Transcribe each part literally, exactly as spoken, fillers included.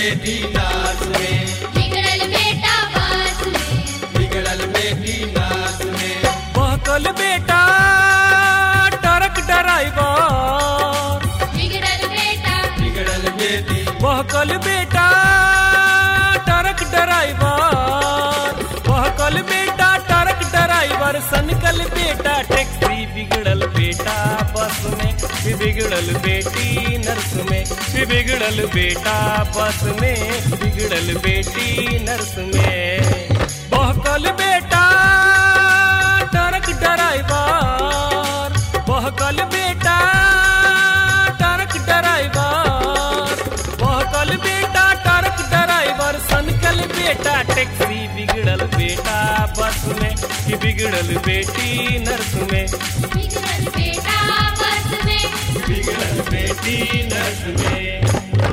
बेटी नाच में, बिगड़ल बेटा बास में, बिगड़ल बेटी नाच में। बहकल बेटा ट्रक ड्राइवर, बिगड़ल बेटा, बिगड़ल बेटी, बहकल बेटा ट्रक ड्राइवर, बहकल बेटा ट्रक ड्राइवर, सनकल बेटा टैक्सी, बिगड़ल बेटा बस में, बिगड़ल बेटी नर्स में, बिगड़ल बेटा बस में, बिगड़ल बेटी नर्स में। बहकल बेटा ट्रक ड्राइवर, बहकल बेटा ट्रक ड्राइवर, बहकल बेटा ट्रक ड्राइवर, सनकल बेटा टैक्सी, बिगड़ल बेटा बस में, कि बिगड़ल बेटी नर्स में, बिगड़ल बेटा बस में, बिगड़ल बेटी नर्स में।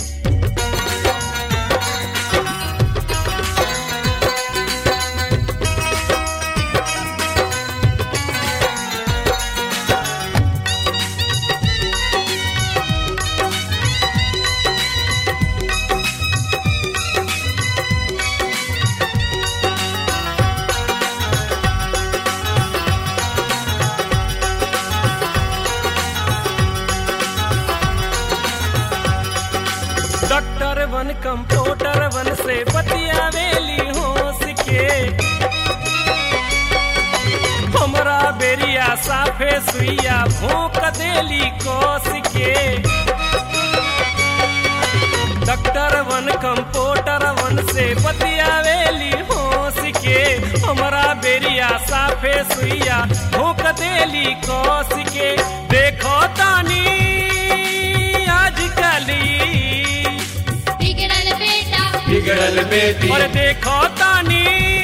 डॉक्टर वन कंप्यूटर वन से बतियावेली होश के, हमरा बेरिया साफे सुइया भोंक देली कोस के। डॉक्टर वन कंप्यूटर वन से बतियावेली होश के, हमरा बेरिया साफे सुइया भोंक देली कोस के। देखो तानी आजकली बिगड़ल बेटा, बिगड़ल बेटी, और देखो तानी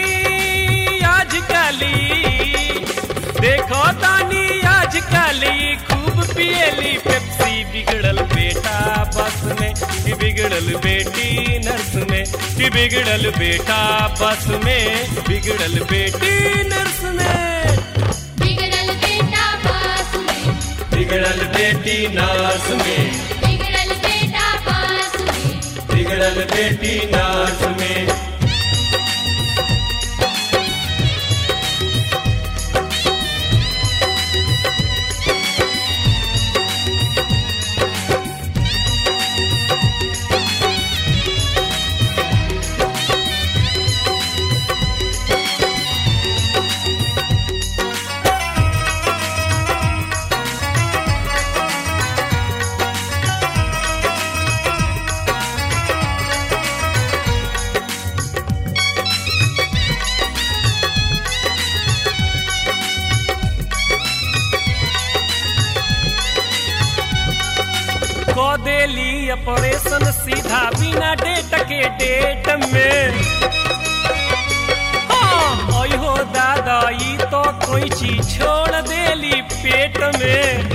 आजकली, देखो तानी आजकली खूब पियली पेप्सी, बिगड़ल बेटा बस में, कि बिगड़ल बेटी नर्स में, कि बिगड़ल बेटा बस में, बिगड़ल बेटी नर्स में। बिगड़ल बेटा बास में, बिगड़ल बेटी नाच में, बिगड़ल बेटा बास में, बिगड़ल बेटी नाच में। को देली ऑपरेशन सीधा बिना डेट के डेट में। हाँ, ओय हो दादा ई तो कोई चीज छोड़ देली पेट में।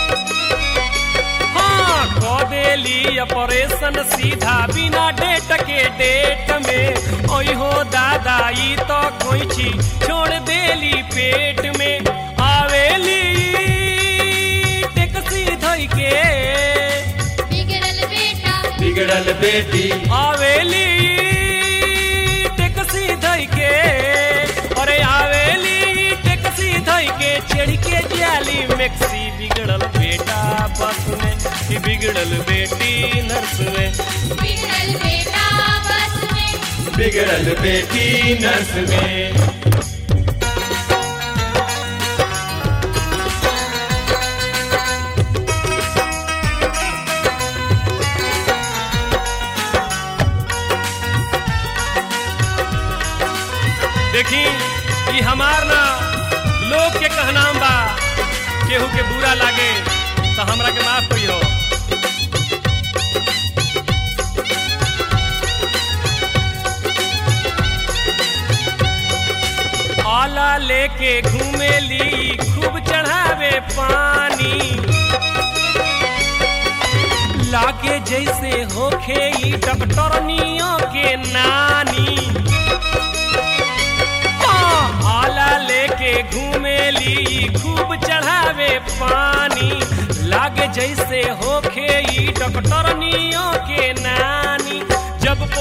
हाँ, को देली ऑपरेशन सीधा बिना डेट के डेट में। ओय हो दादा ई तो कोई चीज छोड़ देली पेट में। आवेली टैक्सी धोई के, बिगड़ल बेटी, आवेली टैक्सी धोई के, अरे आवेली टैक्सी धोई के, चढ़ के जाली मैक्सी, बिगड़ल बेटा बस में, कि बिगड़ल बेटी नर्स में, बिगड़ल बेटा बस में, बिगड़ल बेटी नर्स में। देखी ये हमार ना लोग के कहनाम बा, केहू के बुरा लागे तो हमरा के माफ करियो। आला लेके घूमेली खूब चढ़ावे पानी, लागे जैसे होखे ई डॉक्टरनियों के नानी। आला लेके घूमेली खूब चढ़ावे पानी, लागे जैसे होखे ई डॉक्टरनियों के नानी। जब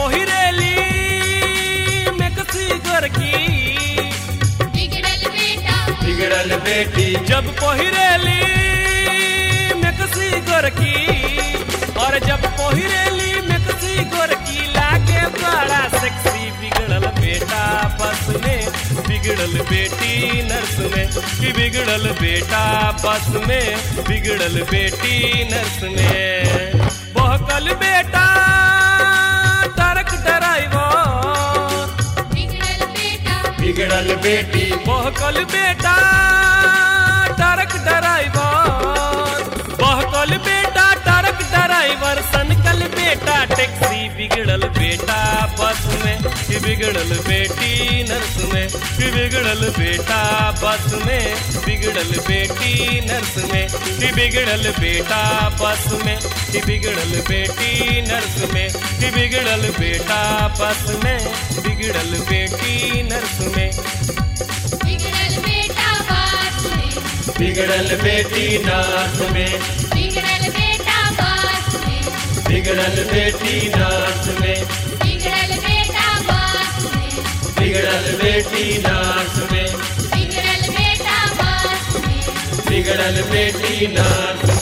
बेटी जब पहिरेली मेकसी गोरकी और जब पहिरेली मेकसी गोरकी लागे बड़ा सेक्सी बिगड़ल बेटा बस में बिगड़ल बेटी नर्स में कि बिगड़ल बेटा बस में बिगड़ल बेटी नर्स में बहकल बेटा ट्रक ड्राइवर बिगड़ल बेटा बिगड़ल बेटी बहकल बेटा ट्रक ड्राइवर बहकल बेटा ट्रक ड्राइवर सनकल बेटा टैक्सी बिगड़ल बेटा बस में कि बिगड़ल बेटी नर्स में कि बिगड़ल बेटा बस में बिगड़ल बेटी नर्स में कि बिगड़ल बेटा बस में कि बिगड़ल बेटी नर्स में कि बिगड़ल बेटा बस में बिगड़ल बेटी नर्स में बिगड़ल बेटा बस में बिगड़ल बेटी नर्स में बिगड़ल बेटा बस में बिगड़ल बेटी नर्स में बिगड़ल बेटा बस में बिगड़ल बेटी नर्स में बिगड़ल बेटा बस में बिगड़ल बेटी नर्स